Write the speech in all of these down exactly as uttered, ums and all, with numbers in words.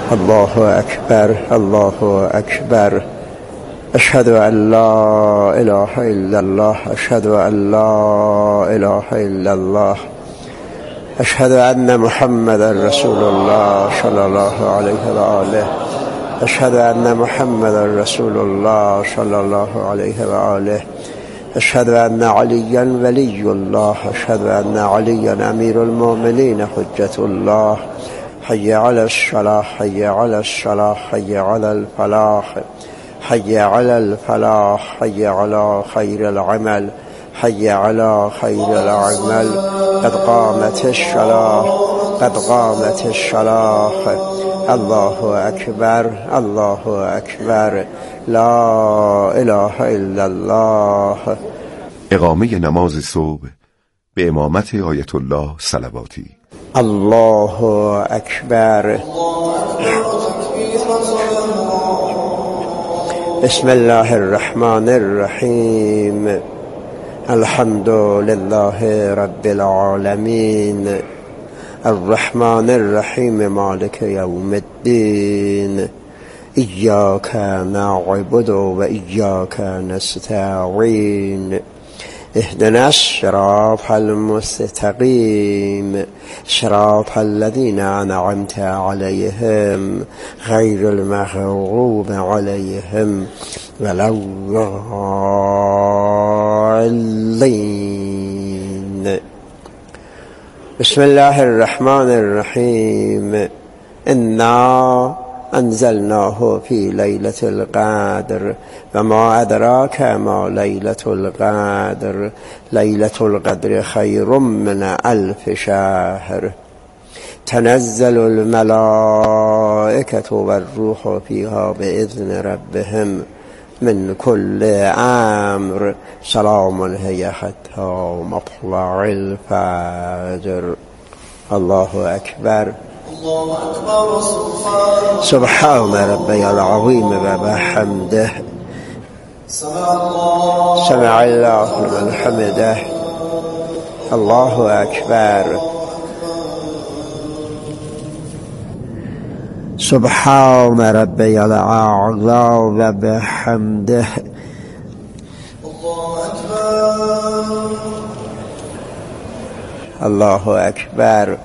الله أكبر الله أكبر. أشهد أن لا إله إلا الله. أشهد أن لا إله إلا الله. أشهد أن محمدا رسول الله صلى الله عليه وآله. أشهد أن محمدا رسول الله صلى الله عليه وآله. أشهد أن عليا ولي الله. أشهد أن عليا أمير المؤمنين حجة الله. حي على الصلاة حي على الصلاة حي على الفلاح حي على الفلاح حي على خير العمل حي على خير العمل. قد قامت الصلاة قد قامت الصلاة. الله أكبر الله أكبر. لا اله الا الله. اقامه نماز صبح به امامت آیت الله صلواتی. الله اکبر. بسم الله الرحمن الرحیم. الحمد لله رب العالمین. الرحمن الرحیم مالک یوم الدین. إياك نعبد وإياك نستعين. اهدنا الصراط المستقيم صراط الذين أنعمت عليهم غير المغضوب عليهم ولا الضالين. بسم الله الرحمن الرحيم. إنا انزلناه في ليلة القدر وما أدراك ما ليلة القدر. ليلة القدر خير من ألف شهر. تنزل الملائكة والروح فيها بإذن ربهم من كل أمر. سلام هي حتى مطلع الفجر. الله أكبر. سبحان ربي العظيم وبحمده. سمع الله لمن حمده. الله أكبر. سبحان ربي الأعلى وبحمده. الله أكبر.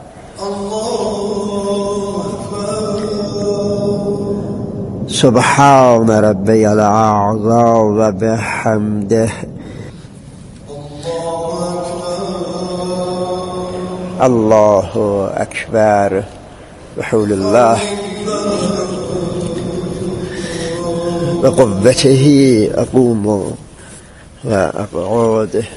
سبحان ربي الأعلى وبحمده. الله أكبر. بحول الله بقوته أقوم وأقعد.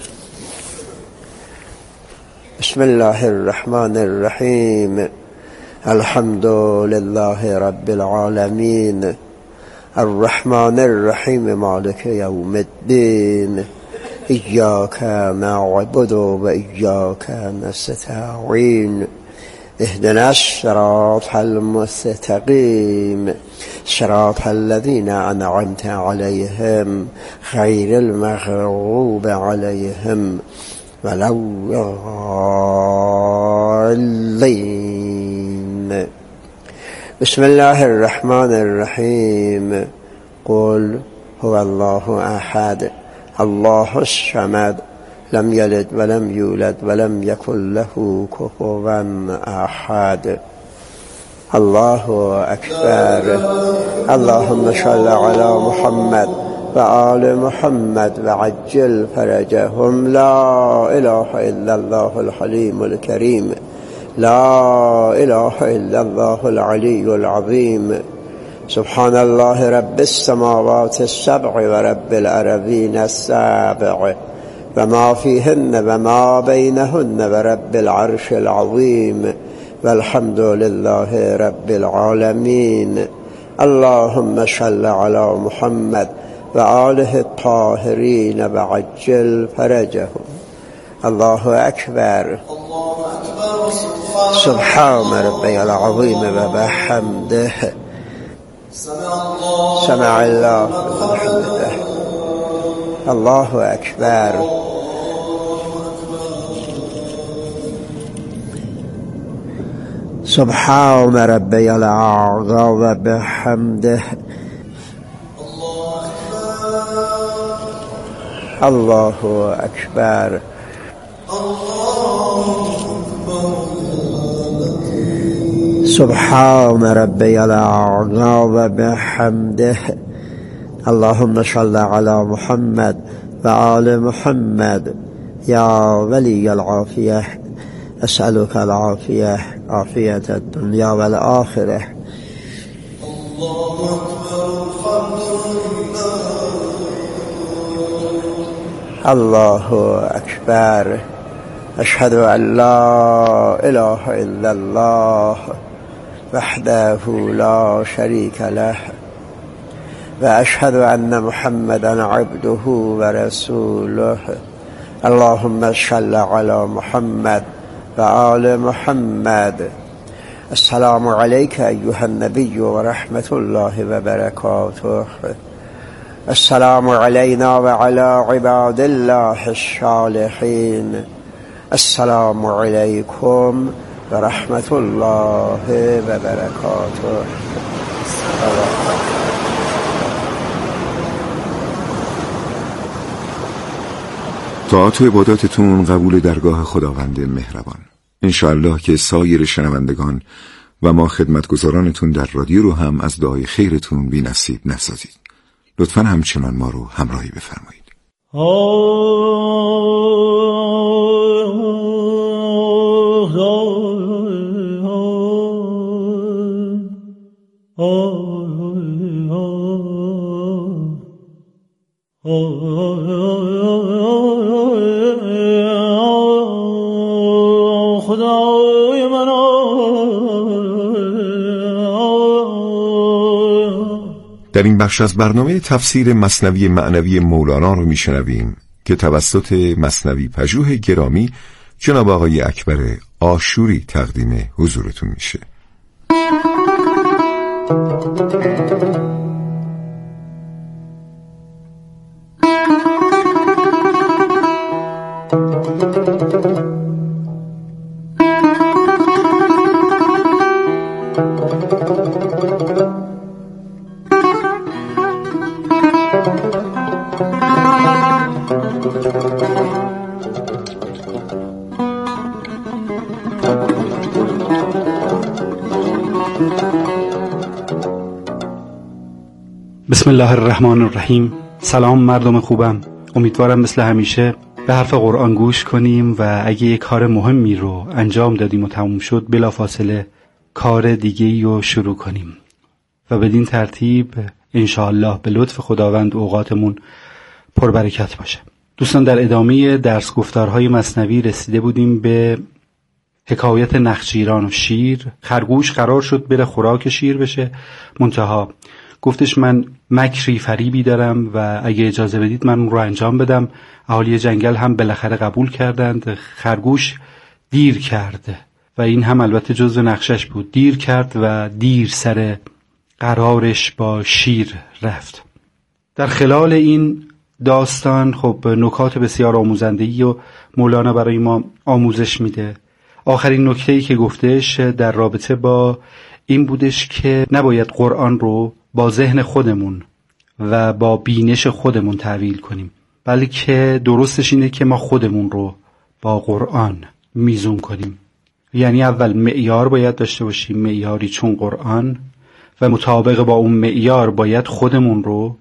بسم الله الرحمن الرحيم. الحمد لله رب العالمين. الرحمن الرحيم مالك يوم الدين. إياك نعبد وإياك نستعين. اهدنا الصراط المستقيم صراط الذين أنعمت عليهم غير المغضوب عليهم ولا الضالين. بسم الله الرحمن الرحيم. قل هو الله أحد الله الصمد لم يلد ولم يولد ولم يكن له كفوا أحد. الله أكبر. اللهم صل على محمد وآل محمد وعجل فرجهم. لا إله إلا الله الحليم الكريم. لا إله إلا الله العلي العظيم. سبحان الله رب السماوات السبع ورب الأرضين السبع وما فيهن وما بينهن ورب العرش العظيم. والحمد لله رب العالمين. اللهم صل على محمد وآله الطاهرين وعجل فرجهم. الله أكبر. سبحان ربي العظيم وبحمده. سمع الله لمن حمده. الله أكبر. سبحان ربي الأعلى وبحمده الله أكبر سبحان ربي الأعلى وبحمده اللهم صل على محمد وآل محمد يا ولي العافية أسألك العافية عافية الدنيا والآخرة. الله أكبر. أشهد أن لا إله إلا الله وحده لا شريك له وأشهد أن محمدا عبده ورسوله. اللهم صل على محمد وآل محمد. السلام عليك أيها النبي ورحمة الله وبركاته. السلام علينا وعلى عباد الله الصالحين. السلام عليكم ورحمة الله وبركاته. طاعت و عباداتتون قبول درگاه خداوند مهربان. انشاءالله که سایر شنوندگان و ما خدمتگزارانتون در رادیو رو هم از دعای خیرتون بی نصیب نسازید. لطفاً همچنان ما رو همراهی بفرمایید. خدای من در این بخش از برنامه تفسیر مثنوی معنوی مولانا رو میشنویم که توسط مثنوی پژوه گرامی جناب آقای اکبر آشوری تقدیم حضورتون میشه. بسم الله الرحمن الرحیم. سلام مردم خوبم. امیدوارم مثل همیشه به حرف قرآن گوش کنیم و اگه یک کار مهمی رو انجام دادیم و تموم شد بلافاصله کار دیگه‌ای رو شروع کنیم و بدین ترتیب انشاءالله به لطف خداوند اوقاتمون پربرکت باشه. دوستان، در ادامه درس گفتارهای مثنوی رسیده بودیم به حکایت نخجیران و شیر. خرگوش قرار شد بره خوراک شیر بشه، منتها گفتش من مکری فریبی دارم و اگه اجازه بدید من اون رو انجام بدم. اهالی جنگل هم بالاخره قبول کردند. خرگوش دیر کرد و این هم البته جزو نقشش بود. دیر کرد و دیر سر قرارش با شیر رفت. در خلال این داستان خب نکات بسیار آموزنده‌ای و مولانا برای ما آموزش میده. آخرین نکته‌ای که گفتش در رابطه با این بودش که نباید قرآن رو با ذهن خودمون و با بینش خودمون تعویل کنیم، بلکه درستش اینه که ما خودمون رو با قرآن میزون کنیم. یعنی اول معیار باید داشته باشیم، معیاری چون قرآن، و مطابق با اون معیار باید خودمون رو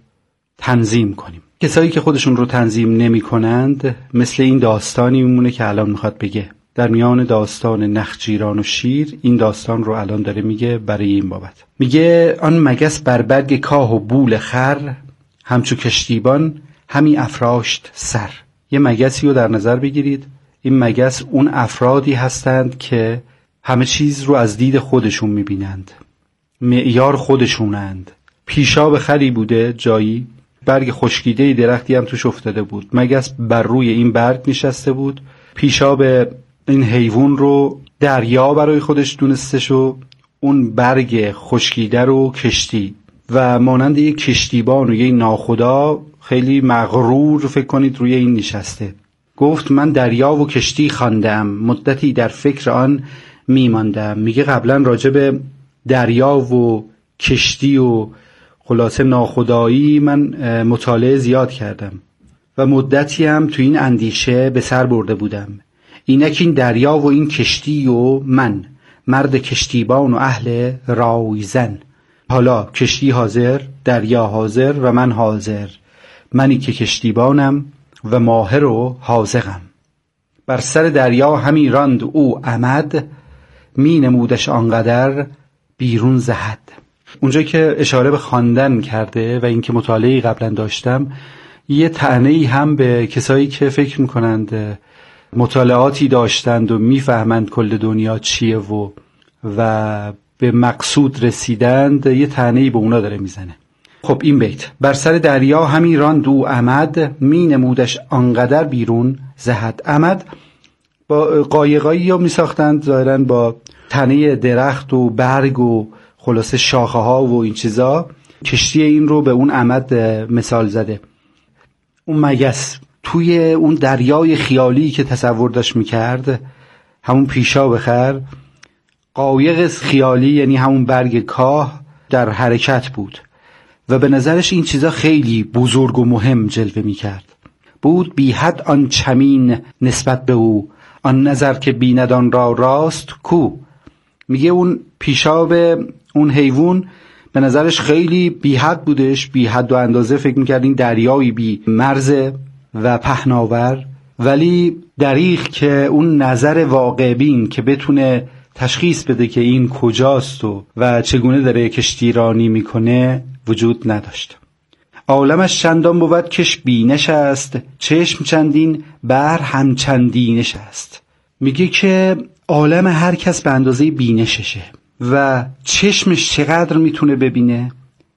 تنظیم کنیم. کسایی که خودشون رو تنظیم نمی کنند مثل این داستانی میمونه که الان میخواد بگه. در میان داستان نخجیران و شیر این داستان رو الان داره میگه برای این بابت. میگه آن مگس بر برگ کاه و بول خر، همچو کشتیبان همی افراشت سر. یه مگسی رو در نظر بگیرید. این مگس اون افرادی هستند که همه چیز رو از دید خودشون میبینند، معیار خودشونند. پیشاب خری بوده جایی، برگ خشکیده درختی هم توش افتاده بود. مگس بر روی این برگ نشسته بود، پیشاب این حیوان رو دریا برای خودش دونستش و اون برگ خشکیده رو کشتی، و مانند یک کشتیبان و یک ناخدا خیلی مغرور فکر کنید روی این نشسته. گفت من دریا و کشتی خواندم، مدتی در فکر آن میماندم. میگه قبلا راجع به دریا و کشتی و خلاصه ناخدایی من مطالعه زیاد کردم و مدتی هم تو این اندیشه به سر برده بودم. اینک این دریا و این کشتی و من، مرد کشتیبان و اهل رایزن. حالا کشتی حاضر، دریا حاضر و من حاضر، منی که کشتیبانم و ماهر و حاذقم. بر سر دریا همی راند او عمد، می نمودش آنقدر بیرون ز حد. اونجا که اشاره به خواندن کرده و اینکه مطالعه‌ای قبلا داشتم، یه طعنه‌ای هم به کسایی که فکر میکنند مطالعاتی داشتند و میفهمند کل دنیا چیه و و به مقصود رسیدند، یه طعنه‌ای به اونا داره میزنه. خب این بیت: بر سر دریا همی راند او عمد، می نمودش آنقدر بیرون ز حد. عمد با قایقایی رو میساختند ظاهراً با تنه درخت و برگ و خلاصه شاخه ها و این چیزا. کشتی این رو به اون عمد مثال زده. اون مگس توی اون دریای خیالی که تصور داشت میکرد، همون پیشا بخر، قایق خیالی یعنی همون برگ کاه در حرکت بود و به نظرش این چیزا خیلی بزرگ و مهم جلوه میکرد. بود بی حد آن چمین نسبت به او، آن نظر که بیندان را راست کو. میگه اون پیشاب اون حیوان به نظرش خیلی بی حد بودش، بی حد و اندازه. فکر میکرد این دریایی بی مرز و پهناور، ولی دریغ که اون نظر واقع بین که بتونه تشخیص بده که این کجاست و و چگونه داره کشتی رانی میکنه وجود نداشت. عالمش چندان بود کش بینش است، چشم چندین بر هم چندینش است. میگه که عالم هر کس به اندازه بینششه و چشمش چقدر میتونه ببینه،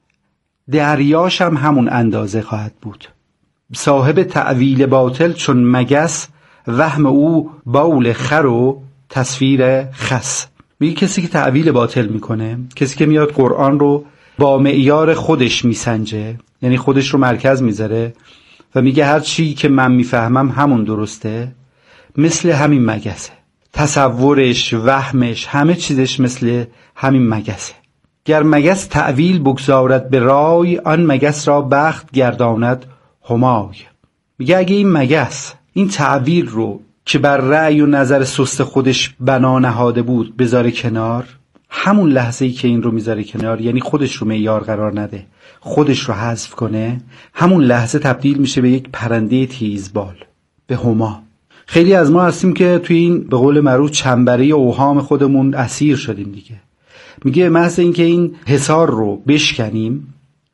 دریاش هم همون اندازه خواهد بود. صاحب تعویل باطل چون مگس، وهم او باول خر و تصویر خس. میگه کسی که تعویل باطل میکنه، کسی که میاد قرآن رو با معیار خودش میسنجه، یعنی خودش رو مرکز میذاره و میگه هر چی که من میفهمم همون درسته، مثل همین مگسه. تصورش، وهمش، همه چیزش مثل همین مگسه. گر مگس تعویل بگذارد به رای، آن مگس را بخت گرداند همای. میگه اگه این مگس این تعویل رو که بر رأی و نظر سست خودش بنا نهاده بود بذاره کنار، همون لحظه‌ای که این رو میذاره کنار، یعنی خودش رو معیار قرار نده، خودش رو حذف کنه، همون لحظه تبدیل میشه به یک پرنده تیزبال، به هما. خیلی از ما هستیم که توی این به قول معروف چنبره اوهام خودمون اسیر شدیم دیگه. میگه محض اینکه این حصار رو بشکنیم،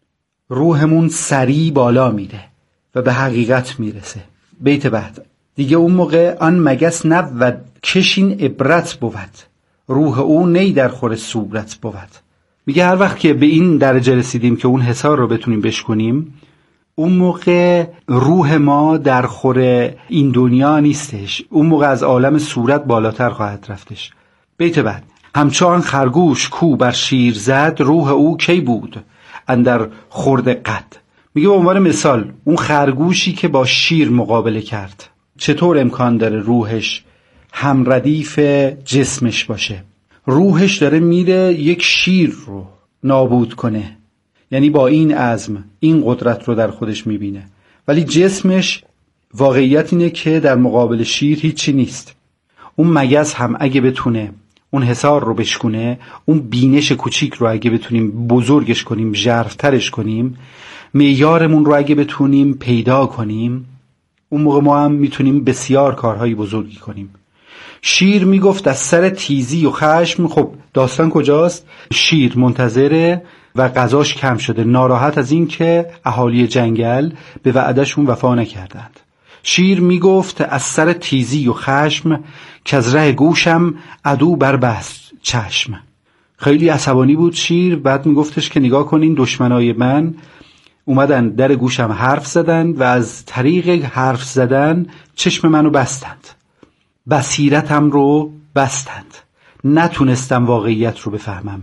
روحمون سریع بالا میره و به حقیقت میرسه. بیت بعد دیگه: اون موقع آن مگس نبود کشین عبرت بود، روح او نی در خور صورت بود. میگه هر وقت که به این درجه رسیدیم که اون حصار رو بتونیم بشکنیم، اون موقع روح ما در خور این دنیا نیستش، اون موقع از عالم صورت بالاتر خواهد رفتش. بیت بعد: همچون خرگوش کو بر شیر زد، روح او کی بود اندر خورد قد. میگه به عنوان مثال اون خرگوشی که با شیر مقابله کرد، چطور امکان داره روحش هم ردیف جسمش باشه؟ روحش داره میره یک شیر رو نابود کنه، یعنی با این عزم این قدرت رو در خودش میبینه، ولی جسمش واقعیت اینه که در مقابل شیر هیچی نیست. اون مگس هم اگه بتونه اون حصار رو بشکنه، اون بینش کوچیک رو اگه بتونیم بزرگش کنیم، ژرفترش کنیم، معیارمون رو اگه بتونیم پیدا کنیم، اون موقع ما هم میتونیم بسیار کارهای بزرگی کنیم. شیر میگفت از سر تیزی و خشم. خب داستان کجاست؟ شیر منتظره و غذاش کم شده، ناراحت از این که اهالی جنگل به وعدهشون وفا نکردند. شیر میگفت از سر تیزی و خشم، که از ره گوشم عدو بربست چشم. خیلی عصبانی بود شیر. بعد میگفتش که نگاه کنین دشمنای من اومدن در گوشم حرف زدن و از طریق حرف زدن چشم منو بستند، بصیرتم رو بستند، نتونستم واقعیت رو بفهمم.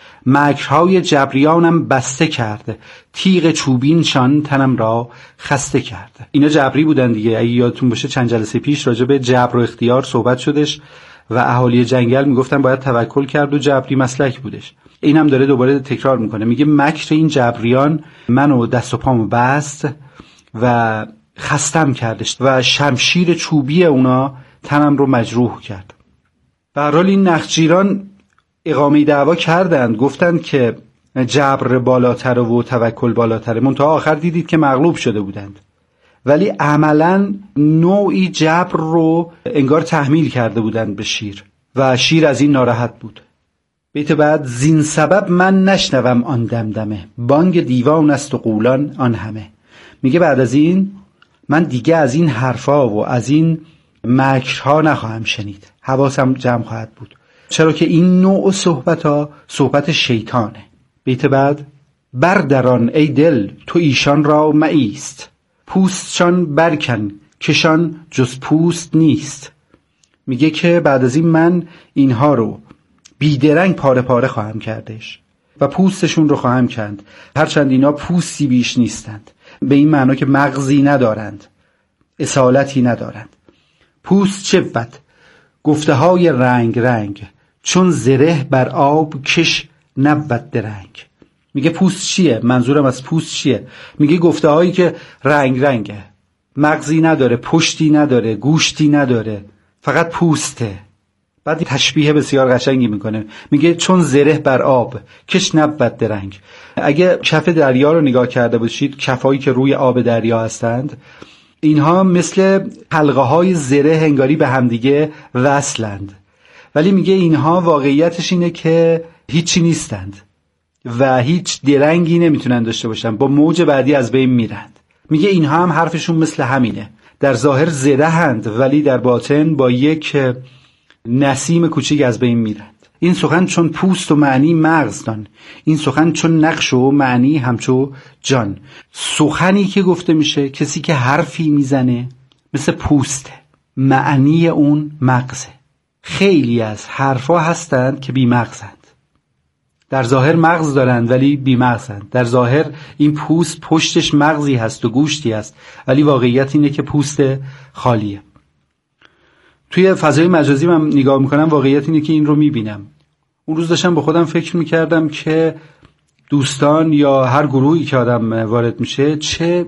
مکرهای جبریانم بسته کرده، تیغ چوبینشان تنم را خسته کرده. اینا جبری بودن دیگه. اگه یادتون باشه چند جلسه پیش راجع به جبر و اختیار صحبت شدش و اهالی جنگل میگفتن باید توکل کرد و جبری مسلک بودش. این هم داره دوباره تکرار میکنه، میگه مکر این جبریان منو دست و پامو بست و خستم کردش و شمشیر چوبی اونا تنم رو مجروح کرد. به هر حال این نخجیران اقامه دعوا کردند، گفتند که جبر بالاتر و توکل بالاتر، منتها آخر دیدید که مغلوب شده بودند، ولی عملا نوعی جبر رو انگار تحمیل کرده بودند به شیر و شیر از این ناراحت بود. بیت بعد: زین سبب من نشنوم آن دمدمه، بانگ دیوان است و قولان آن همه. میگه بعد از این من دیگه از این حرفا و از این مکرها نخواهم شنید، حواسم جمع خواهد بود، چرا که این نوع صحبت ها صحبت شیطانه. بیت بعد: بردران ای دل تو ایشان را مایست، پوستشان برکن کشان جز پوست نیست. میگه که بعد از این من اینها رو بیدرنگ پاره پاره خواهم کردش و پوستشون رو خواهم کند، هرچند اینا پوستی بیش نیستند، به این معنا که مغزی ندارند، اصالتی ندارند. پوست چه بود؟ گفته های رنگ رنگ، چون زره بر آب کش نبود درنگ. میگه پوست چیه؟ منظورم از پوست چیه؟ میگه گفته هایی که رنگ رنگه، مغزی نداره، پشتی نداره، گوشتی نداره، فقط پوسته. بعد تشبیه بسیار قشنگی میکنه، میگه چون زره بر آب کش نبود درنگ. اگه کف دریا رو نگاه کرده باشید، کفایی که روی آب دریا هستند، اینها مثل حلقه های زره انگاری به همدیگه وصلند، ولی میگه اینها واقعیتش اینه که هیچی نیستند و هیچ درنگی نمیتونن داشته باشن، با موج بعدی از بین میرند. میگه اینها هم حرفشون مثل همینه، در ظاهر زره هند ولی در باطن با یک نسیم کوچیک از بین میرند. این سخن چون پوست و معنی مغز دان، این سخن چون نقش و معنی همچو جان. سخنی که گفته میشه، کسی که حرفی میزنه مثل پوسته، معنی اون مغزه. خیلی از حرفا هستند که بی مغزند، در ظاهر مغز دارند ولی بی مغزند. در ظاهر این پوست پشتش مغزی هست و گوشتی هست، ولی واقعیت اینه که پوست خالیه. توی فضای مجازی من نگاه میکنم، واقعیت اینه که این رو میبینم. اون روز داشتم با خودم فکر میکردم که دوستان یا هر گروهی که آدم وارد میشه، چه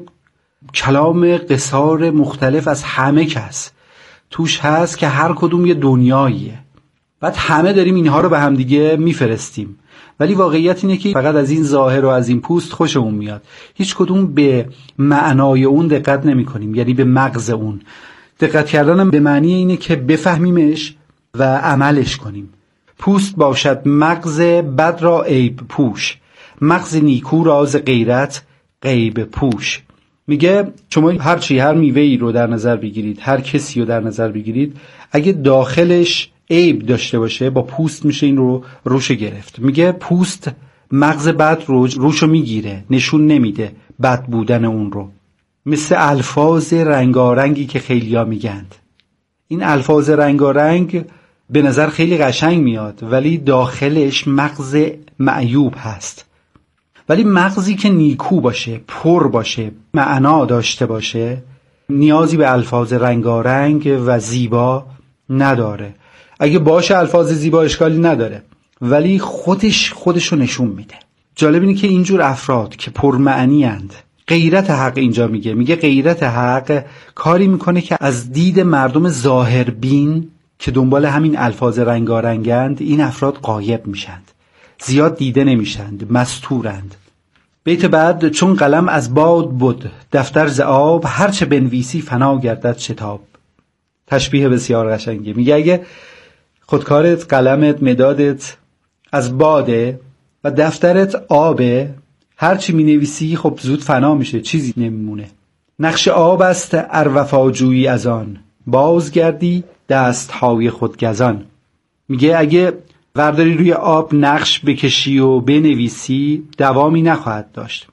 کلام قصار مختلف از همه کس توش هست که هر کدوم یه دنیاییه. بعد همه داریم اینها رو به هم دیگه میفرستیم، ولی واقعیت اینه که فقط از این ظاهر و از این پوست خوشمون میاد، هیچ کدوم به معنای اون دقت نمی کنیم، یعنی به مغز اون. دقت کردنم به معنی اینه که بفهمیمش و عملش کنیم. پوست باشد مغز بد را عیب پوش، مغز نیکو راز غیرت غیب پوش. میگه شما هر چی، هر میوه‌ای رو در نظر بگیرید، هر کسی رو در نظر بگیرید، اگه داخلش عیب داشته باشه با پوست میشه این رو روش گرفت. میگه پوست مغز بد رو روشو میگیره، نشون نمیده بد بودن اون رو. مثل الفاظ رنگارنگی که خیلیا میگند. این الفاظ رنگارنگ به نظر خیلی قشنگ میاد ولی داخلش مغز معیوب هست. ولی مغزی که نیکو باشه، پر باشه، معنا داشته باشه، نیازی به الفاظ رنگارنگ و زیبا نداره. اگه باشه الفاظ زیبا اشکالی نداره، ولی خودش خودشو نشون میده. جالب اینه که اینجور افراد که پرمعنی اند، غیرت حق اینجا میگه، میگه غیرت حق کاری میکنه که از دید مردم ظاهر بین که دنبال همین الفاظ رنگارنگند، این افراد غایب میشند، زیاد دیده نمیشند، مستورند. بیت بعد: چون قلم از باد بود دفتر ز آب، هرچه بنویسی فنا گردد شتاب. تشبیه بسیار قشنگه. میگه اگه خودکارت، قلمت، مدادت از باده و دفترت آبه، هرچی می نویسی خب زود فنا میشه، چیزی نمیمونه. نقش آب است ار وفاجویی از آن، بازگردی دست های خود گزان. میگه اگه ورداری روی آب نقش بکشی و بنویسی دوامی نخواهد داشت،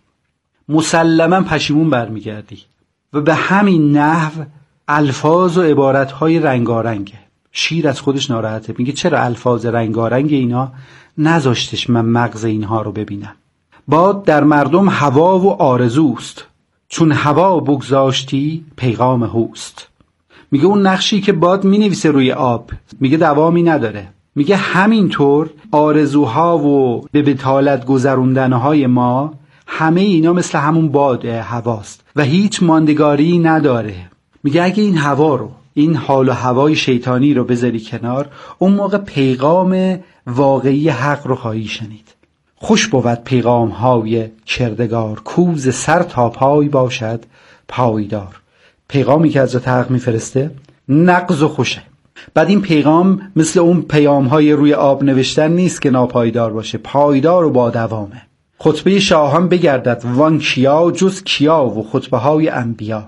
مسلما پشیمون برمیگردی. و به همین نحو الفاظ و عبارتهای رنگارنگه. شیر از خودش ناراحته، میگه چرا الفاظ رنگارنگ اینا نذاشتش من مغز اینها رو ببینم. باد در مردم هوا و آرزوست، چون هوا بگذاشتی پیغام هوست. میگه اون نقشی که باد مینویسه روی آب میگه دوامی نداره. میگه همینطور آرزوها و به بتالت گذروندنهای ما همه اینا مثل همون باد هواست و هیچ ماندگاری نداره. میگه اگه این هوا رو، این حال و هوای شیطانی رو بذاری کنار، اون موقع پیغام واقعی حق رو خواهی شنید. خوش بود پیغام های کردگار، کوز سر تا پای باشد پایدار. پیغامی که حضرت حق میفرسته نغز و خوشه. بعد این پیغام مثل اون پیام های روی آب نوشتن نیست که ناپایدار باشه، پایدار و با دوامه. خطبه شاهان بگردد وان کیا، جز کیا و خطبه های انبیا.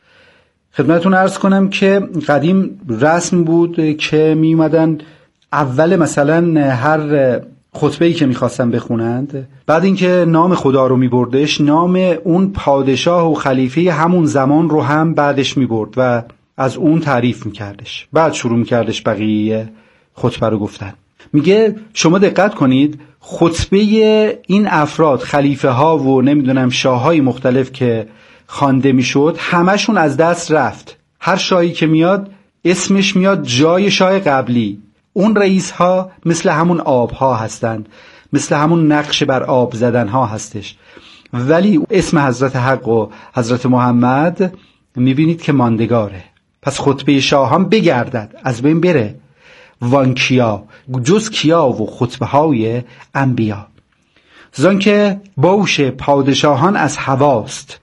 خدمتتون عرض کنم که قدیم رسم بود که می اومدن اول مثلا هر خطبه‌ای که می‌خواستن بخونند، بعد اینکه نام خدا رو می‌بردش، نام اون پادشاه و خلیفه همون زمان رو هم بعدش می‌برد و از اون تعریف می‌کردش. بعد شروع می‌کردش بقیه خطبه رو گفتن. میگه شما دقت کنید خطبه این افراد، خلیفه ها و نمیدونم شاه‌های مختلف که خوانده میشد همشون از دست رفت. هر شاهی که میاد اسمش میاد جای شاه قبلی. اون رئیس ها مثل همون آب ها هستند، مثل همون نقش بر آب زدن ها هستش، ولی اسم حضرت حق و حضرت محمد میبینید که ماندگاره. پس خطبه شاهان بگردد، از بین بره. وان کیا، جز کیا و خطبه های انبیا. زان که باوش پادشاهان از هواست،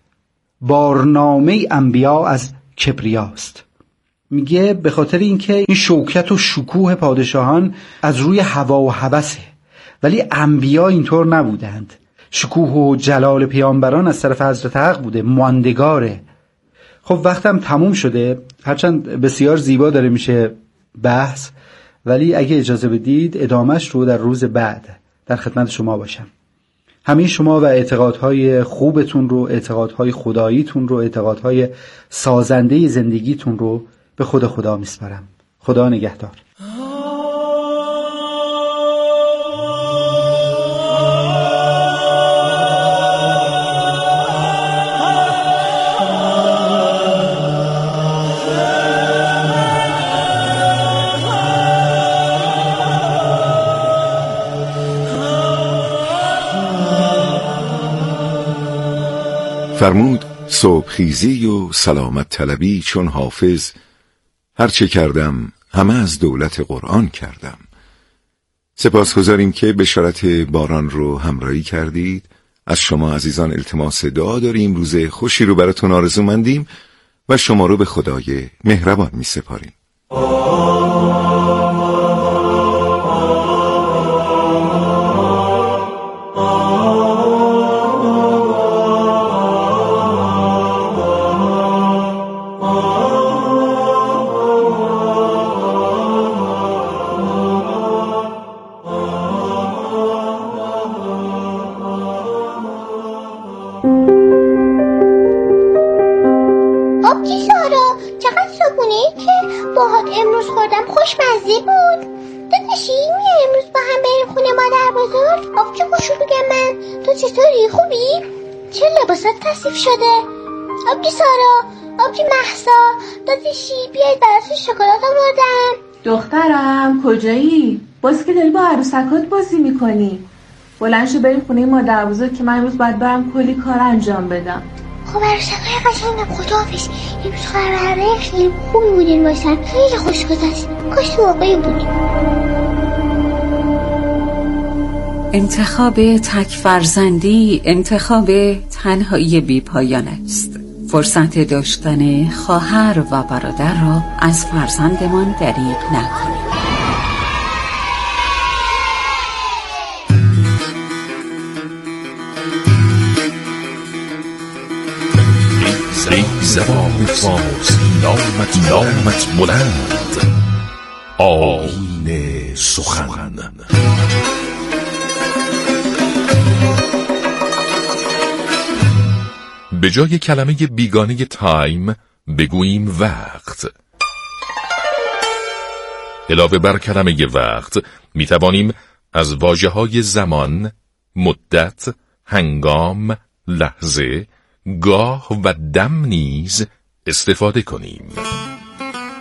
بارنامه انبیا از کبریاست. میگه به خاطر اینکه این شوکت و شکوه پادشاهان از روی هوا و هوسه، ولی انبیا اینطور نبودند. شکوه و جلال پیامبران از طرف حضرت حق بوده، ماندگاره. خب وقتم تموم شده، هرچند بسیار زیبا داره میشه بحث، ولی اگه اجازه بدید ادامهش رو در روز بعد در خدمت شما باشم. همین شما و اعتقادهای خوبتون رو، اعتقادهای خداییتون رو، اعتقادهای سازنده زندگیتون رو به خود خدا میسپارم. خدا نگهدار. فرمود صبح خیزی و سلامت طلبی چون حافظ، هرچه کردم همه از دولت قرآن کردم. سپاسگزاریم که بشارت باران رو همراهی کردید. از شما عزیزان التماس دعا داریم، روز خوشی رو براتون آرزومندیم و شما رو به خدای مهربان می سپاریم. خوشمزه بود. داداشی میای امروز با هم بریم خونه مادر بزرگ؟ آبجو گوشو بگم من. تو چطوری؟ خوبی؟ چه لباسات کثیف شده؟ آبجی سارا، آبجی مهسا، داداشی بیاید براتون شکلات آوردم. دخترم کجایی؟ باز که داری با عروسکات بازی میکنی. بلند شو بریم خونه مادر بزرگ که من امروز باید برم کلی کار انجام بدم. خب عروسکای قشنگم خداحافظ. امروز خبرهای خیلی خوبی بودین باشن، خیلی خوش گذشت. کاش تو واقعی بودی. انتخاب تک فرزندی انتخاب تنهایی بی پایان است. فرصت داشتن خواهر و برادر را از فرزندمان دریغ نکنید. زبان فارسی نامت نامت بلند، آیین سخن. به جای کلمه بیگانه تایم بگوییم وقت. علاوه بر کلمه وقت می توانیم از واژه‌های زمان، مدت، هنگام، لحظه، گاه و دم نیز استفاده کنیم.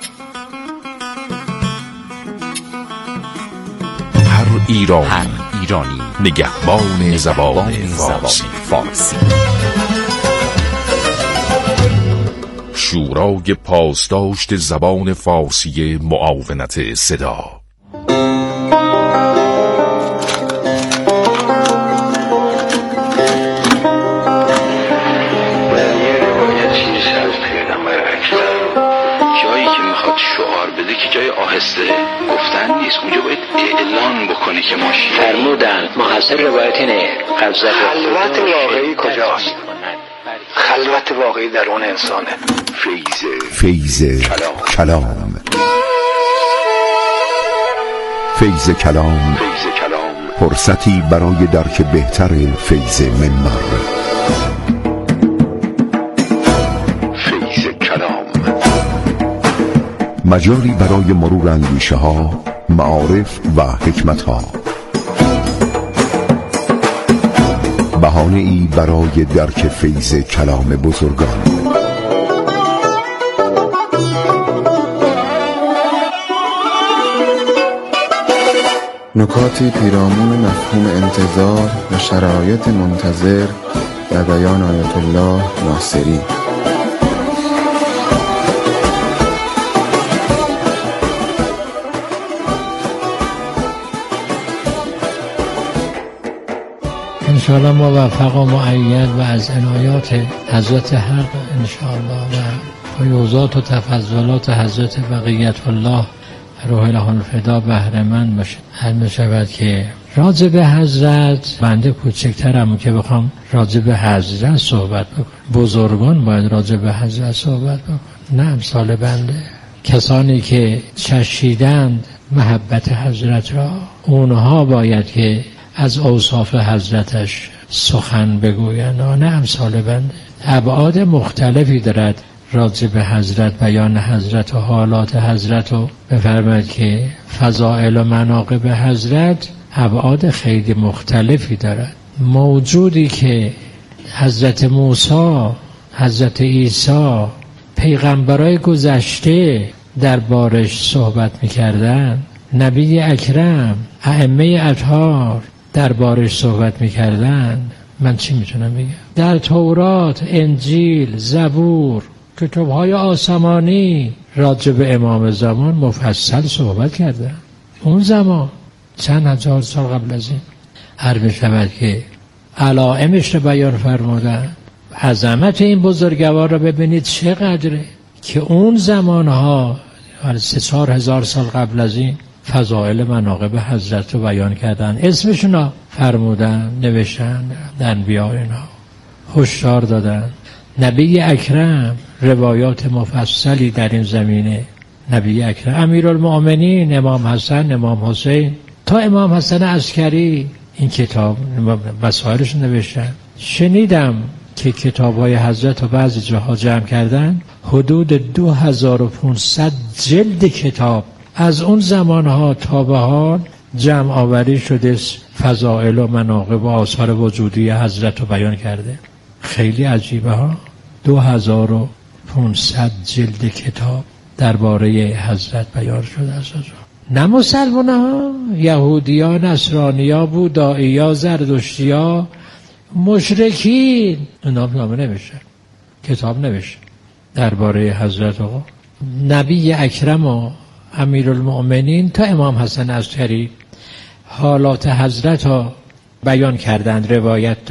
ایرانی، هر ایرانی نگهبان زبان فارسی. فارسی. شورای پاسداشت زبان فارسی معاونت صدا. شعار بده که جای آهسته گفتن نیست، اونجا باید اعلان بکنه که ما فرمودن محصل روایت اینه. خلوت واقعی کجاست؟ خلوت واقعی در اون انسانه. فیض کلام کلام فیض کلام فرصتی برای درک بهتر فیض منبر. مجالی برای مرور اندیشه ها، معارف و حکمت ها. بهانه ای برای درک فیض کلام بزرگان. نکاتی پیرامون مفهوم انتظار و شرایط منتظر در بیان آیت الله ناصری. انشاءالله موفق و مؤید و از عنایات حضرت حق انشاءالله و فیوزات و تفضلات حضرت بقیت الله روح له الفدا بهره مند باشه. علم شود که راجع به حضرت بنده کوچکترم که بخوام راجع به حضرت صحبت بکنم، بزرگان باید راجع به حضرت صحبت بکنم، نه امثال بنده. کسانی که چشیدند محبت حضرت را، اونها باید که از اوصاف حضرتش سخن بگویند، نه امثال بنده. ابعاد مختلفی دارد راجع به حضرت، بیان حضرت و حالات حضرت و بفرماید که فضائل و مناقب حضرت ابعاد خیلی مختلفی دارد. موجودی که حضرت موسی، حضرت عیسی، پیغمبرای گذشته دربارش صحبت می‌کردند، نبی اکرم، ائمه اطهار دربارش صحبت می‌کردند، من چی میتونم بگم؟ در تورات، انجیل، زبور، کتاب‌های آسمانی راجع به امام زمان مفصل صحبت کردن. اون زمان چند هزار سال قبل از این عرض شود که علائمش رو بیان فرمودن. عظمت این بزرگوار رو ببینید چقدره که اون زمانها سه چهار هزار سال قبل از این فضائل مناقب حضرت رو بیان کردن، اسمشون رو فرمودن، نوشتن، انبیاء اینها هشدار دادن. نبی اکرم روایات مفصلی در این زمینه. نبی اکرم، امیرالمؤمنین، امام حسن، امام حسین تا امام حسن عسکری این کتاب مسائلش نوشتن. شنیدم که کتاب‌های حضرت رو بعضی جاها جمع کردن، حدود دو هزار و پانصد جلد کتاب از اون زمانها تا به حال جمع آوری شده، فضائل و مناقب و آثار وجودی حضرت رو بیان کرده. خیلی عجیبه ها. دو هزار و پانصد جلد کتاب درباره حضرت بیان شده از نه مسلمان ها، یهودی ها، نصرانی ها، بودایی ها، زردشتی ها، مشرکین، اونا نامه نوشتن، کتاب نوشتن درباره حضرت آقا. نبی اکرم و امیرالمؤمنین تا امام حسن عسکری حالات حضرت ها بیان کردند، روایت